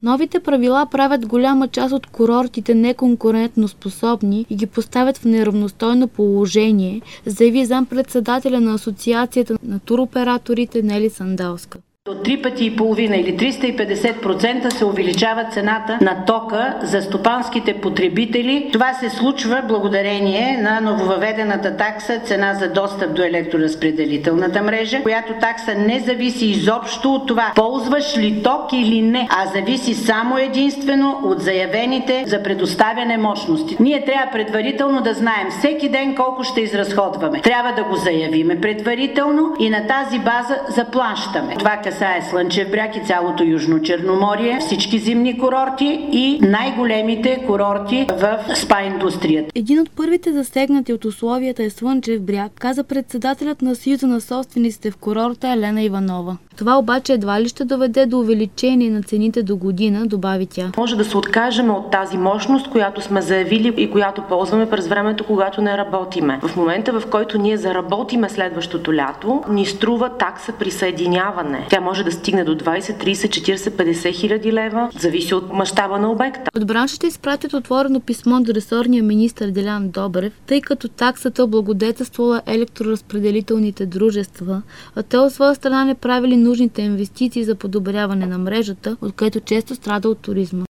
Новите правила правят голяма част от курортите неконкурентно способни и ги поставят в неравностойно положение, заяви заместник-председателя на Асоциацията на туроператорите Нели Сандалска. До 3,5 пъти или 350% се увеличава цената на тока за стопанските потребители. Това се случва благодарение на нововъведената такса цена за достъп до електроразпределителната мрежа, която такса не зависи изобщо от това ползваш ли ток или не, а зависи само единствено от заявените за предоставяне мощности. Ние трябва предварително да знаем всеки ден колко ще изразходваме. Трябва да го заявиме предварително и на тази база заплащаме. Това касае Слънчев бряг и цялото Южно Черноморие, всички зимни курорти и най-големите курорти в спа индустрията. Един от първите засегнати от условията е Слънчев бряг, каза председателят на Съюза на собствениците в курорта Елена Иванова. Това обаче едва ли ще доведе до увеличение на цените до година, добави тя. Може да се откажем от тази мощност, която сме заявили и която ползваме през времето, когато не работиме. В момента, в който ние заработиме следващото лято, ни струва такса присъединяване. Тя може да стигне до 20, 30, 40, 50 хиляди лева, зависи от мащаба на обекта. От бранша ще изпратят отворено писмо до ресорния министър Делян Добрев, тъй като таксата облагодетелствала електроразпределителните дружества, а те от своя страна не правили нужните инвестиции за подобряване на мрежата, от което често страда от туризма.